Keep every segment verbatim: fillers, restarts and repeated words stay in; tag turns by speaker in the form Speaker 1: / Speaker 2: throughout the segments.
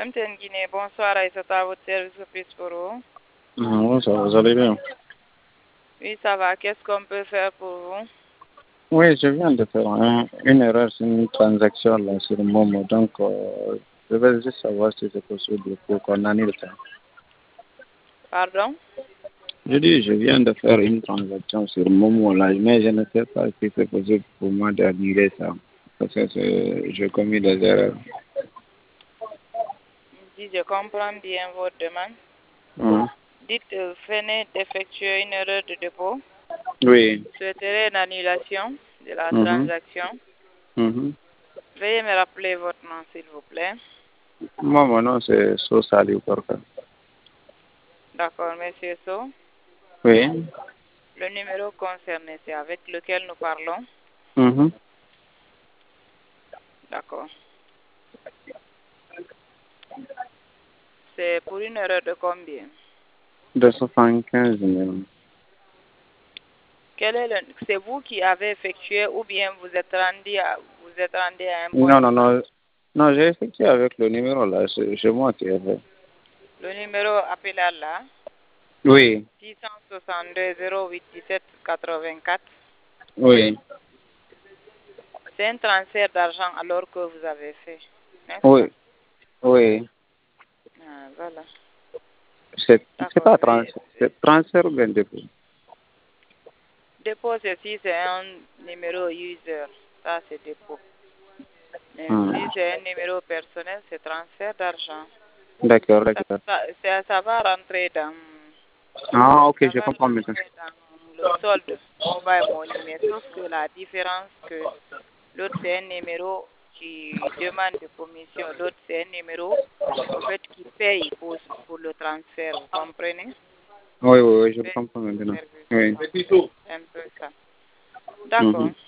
Speaker 1: M T N Guinée, bonsoir Aïssata, à votre service plus pour vous.
Speaker 2: Bonsoir, vous allez bien?
Speaker 1: Oui, ça va. Qu'est-ce qu'on peut faire pour vous?
Speaker 2: Oui, je viens de faire un- une erreur sur une transaction là, sur Momo. Donc, euh, je veux juste savoir si c'est possible pour qu'on annule ça.
Speaker 1: Pardon?
Speaker 2: Je dis, je viens de faire une transaction sur Momo là, mais je ne sais pas si c'est possible pour moi d'annuler ça. Parce que c'est- j'ai commis des erreurs.
Speaker 1: Si je comprends bien votre demande,
Speaker 2: Hein?
Speaker 1: dites, euh, venez d'effectuer une erreur de dépôt.
Speaker 2: Oui.
Speaker 1: Souhaiterez une annulation de la
Speaker 2: Mhm.
Speaker 1: transaction.
Speaker 2: Mhm.
Speaker 1: Veuillez me rappeler votre nom, s'il vous plaît.
Speaker 2: Moi, mon nom, c'est Sosali Porka.
Speaker 1: D'accord, monsieur So.
Speaker 2: Oui.
Speaker 1: Le numéro concerné, c'est avec lequel nous parlons.
Speaker 2: Mhm.
Speaker 1: D'accord. C'est pour une erreur de combien?
Speaker 2: De soixante-quinze mille.
Speaker 1: Quel est le... C'est vous qui avez effectué ou bien vous êtes rendu à, vous êtes rendu à un point?
Speaker 2: Non, non, non. Non, j'ai effectué avec le numéro là. C'est c'est moi qui ai fait.
Speaker 1: Le numéro appelé là,
Speaker 2: Oui.
Speaker 1: six cent soixante-deux zéro huit dix-sept quatre-vingt-quatre.
Speaker 2: Oui.
Speaker 1: C'est un transfert d'argent alors que vous avez fait, n'est-ce
Speaker 2: Oui.
Speaker 1: pas?
Speaker 2: Oui.
Speaker 1: Ah, voilà.
Speaker 2: C'est c'est
Speaker 1: D'accord.
Speaker 2: pas
Speaker 1: Mais
Speaker 2: transfert. C'est transfert ou bien dépôt?
Speaker 1: dépôt, ceci, c'est un numéro user. Ça, c'est dépôt. Mais
Speaker 2: Hmm.
Speaker 1: si c'est un numéro personnel, c'est transfert d'argent.
Speaker 2: D'accord,
Speaker 1: Ça,
Speaker 2: d'accord.
Speaker 1: ça, ça, ça va rentrer dans...
Speaker 2: Ah, ok,
Speaker 1: Ça
Speaker 2: je
Speaker 1: va
Speaker 2: comprends maintenant.
Speaker 1: rentrer dans le solde mobile money. Mais sauf que la différence que l'autre, c'est un numéro qui demande de commission. L'autre, c'est un numéro, au fait, qui paye pour, pour le transfert. Vous comprenez?
Speaker 2: Oui, oui, oui, je
Speaker 1: Paye
Speaker 2: comprends
Speaker 1: pour le
Speaker 2: maintenant.
Speaker 1: service.
Speaker 2: Oui.
Speaker 1: C'est un peu ça. D'accord.
Speaker 2: Mhm.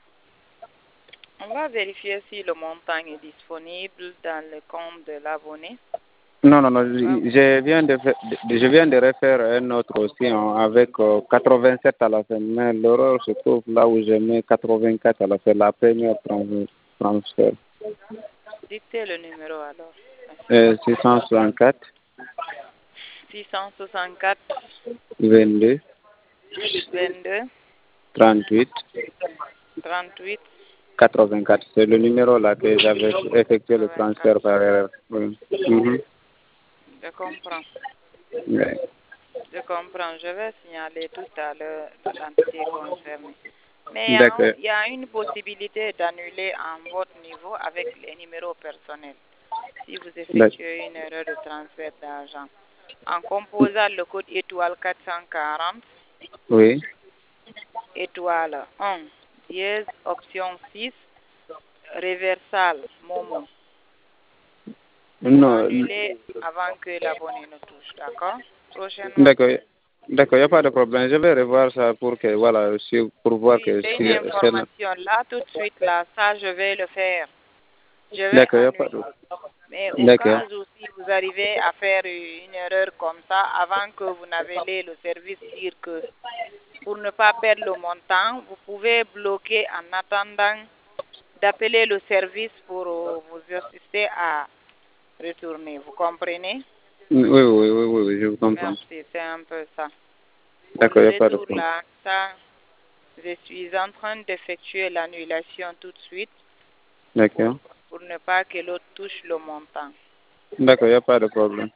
Speaker 1: On va vérifier si le montant est disponible dans le compte de l'abonné.
Speaker 2: Non, non, non, je je viens de, fa- de- je viens de refaire un autre aussi hein, avec euh, quatre-vingt-sept à la fin, mais l'erreur se trouve là où j'ai mis quatre-vingt-quatre à la fin, la première trans- transfert.
Speaker 1: Dictez le numéro alors.
Speaker 2: Euh, six cent soixante-quatre,
Speaker 1: six cent soixante-quatre,
Speaker 2: vingt-deux,
Speaker 1: vingt-deux,
Speaker 2: trente-huit,
Speaker 1: trente-huit,
Speaker 2: quatre-vingt-quatre. C'est le numéro là que j'avais effectué le transfert
Speaker 1: quatre-vingt-quatre.
Speaker 2: par erreur. Oui. Mhm.
Speaker 1: Je comprends.
Speaker 2: Ouais.
Speaker 1: Je comprends. Je vais signaler tout à l'heure l'entité concernée. Mais il y, a un-
Speaker 2: D'accord.
Speaker 1: il y a une possibilité d'annuler en votre niveau avec les numéros personnels si vous
Speaker 2: D'ac-
Speaker 1: effectuez une erreur de transfert d'argent. En composant le code étoile quatre cent quarante,
Speaker 2: Oui.
Speaker 1: étoile un, dièse, option six, réversal, Momo, pour
Speaker 2: Non.
Speaker 1: annuler avant que l'abonné ne touche, d'accord? Prochainement.
Speaker 2: D'accord. D'accord, il n'y a pas de problème. Je vais revoir ça pour que, voilà, si, pour voir
Speaker 1: Oui,
Speaker 2: que
Speaker 1: j'ai
Speaker 2: si
Speaker 1: une
Speaker 2: c'est là.
Speaker 1: information là, tout de suite, là, ça, je vais le faire. Je vais
Speaker 2: D'accord, il n'y a pas
Speaker 1: annuler.
Speaker 2: de
Speaker 1: Mais au
Speaker 2: D'accord.
Speaker 1: cas où si vous arrivez à faire une erreur comme ça, avant que vous n'avez le service dire que pour ne pas perdre le montant, vous pouvez bloquer en attendant d'appeler le service pour euh, vous assister à retourner. Vous comprenez?
Speaker 2: Oui, oui, oui, oui, oui, je vous comprends.
Speaker 1: Merci, c'est un peu ça. Pour
Speaker 2: D'accord,
Speaker 1: le
Speaker 2: il n'y a pas de
Speaker 1: retour
Speaker 2: problème.
Speaker 1: là, ça, je suis en train d'effectuer l'annulation tout de suite
Speaker 2: D'accord.
Speaker 1: pour ne pas que l'autre touche le montant.
Speaker 2: D'accord, il n'y a pas de problème.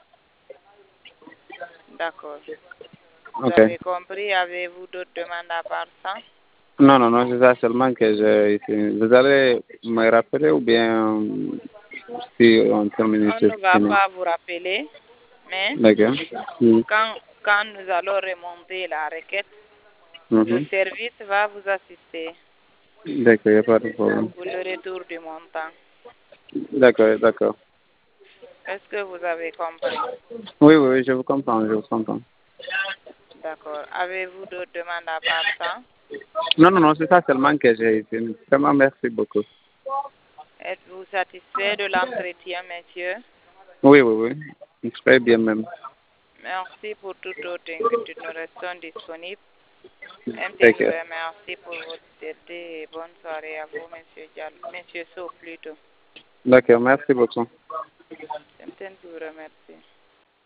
Speaker 1: D'accord. Vous
Speaker 2: Ok.
Speaker 1: avez compris? Avez-vous d'autres demandes à part ça?
Speaker 2: Non, non, non, c'est ça seulement que j'ai ici. Vous allez me rappeler ou bien si on termine
Speaker 1: On
Speaker 2: ici?
Speaker 1: ne va pas vous rappeler, mais
Speaker 2: D'accord. Mm.
Speaker 1: quand, quand nous allons remonter la requête, le
Speaker 2: Mhm.
Speaker 1: service va vous assister
Speaker 2: D'accord, il n'y a pas de problème.
Speaker 1: pour le retour du montant.
Speaker 2: D'accord, d'accord.
Speaker 1: Est-ce que vous avez compris?
Speaker 2: Oui, oui, oui, je vous comprends, je vous comprends.
Speaker 1: D'accord. Avez-vous d'autres demandes à part ça?
Speaker 2: Non, non, non, c'est ça seulement que j'ai ici. Vraiment, merci beaucoup.
Speaker 1: Êtes-vous satisfait de l'entretien, monsieur?
Speaker 2: Oui, oui, oui. Très bien même.
Speaker 1: Merci pour toute autre inquiétude. Nous restons disponibles. M T N vous
Speaker 2: D'accord.
Speaker 1: remercie pour votre fidélité et bonne soirée à vous, monsieur Diallo. Monsieur So, plutôt.
Speaker 2: D'accord, merci beaucoup.
Speaker 1: Sainte vous remercie.